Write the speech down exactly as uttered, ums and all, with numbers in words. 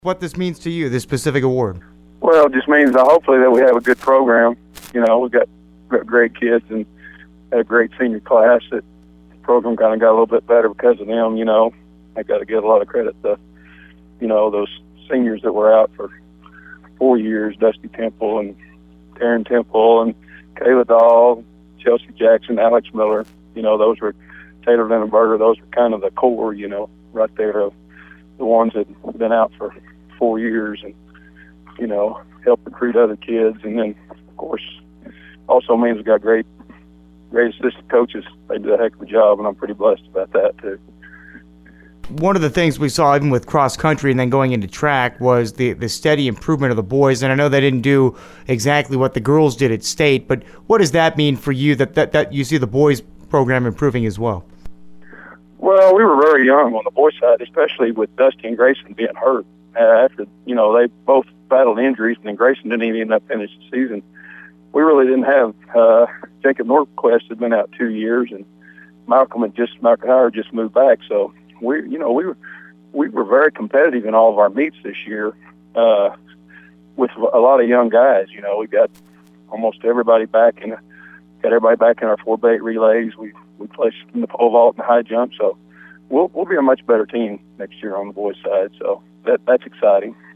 What this means to you, this specific award? Well, it just means that hopefully that we have a good program. You know, we've got, got great kids and a great senior class. That the program kind of got a little bit better because of them. You know, I got to give a lot of credit to, you know, those seniors that were out for four years, Dusty Temple and Taryn Temple and Kayla Dahl, Chelsea Jackson, Alex Miller. You know, those were Taylor Lindenberger. Those were kind of the core, you know, right there of the ones that had been out for four years and, you know, help recruit other kids. And then, of course, also means we got great, great assistant coaches. They do a heck of a job, and I'm pretty blessed about that, too. One of the things we saw even with cross country and then going into track was the, the steady improvement of the boys. And I know they didn't do exactly what the girls did at state, but what does that mean for you that, that, that you see the boys program improving as well? Well, we were very young on the boys side, especially with Dusty and Grayson being hurt. Uh, after, you know, they both battled injuries, and then Grayson didn't even end up finishing the season. We really didn't have, uh, Jacob Norquist had been out two years, and Malcolm had just, Malcolm Howard just moved back. So we, you know, we were, we were very competitive in all of our meets this year, uh, with a lot of young guys. You know, we got almost everybody back in, got everybody back in our four by eight relays. We, we placed in the pole vault and the high jump. So we'll, we'll be a much better team next year on the boys side. So that, that's exciting.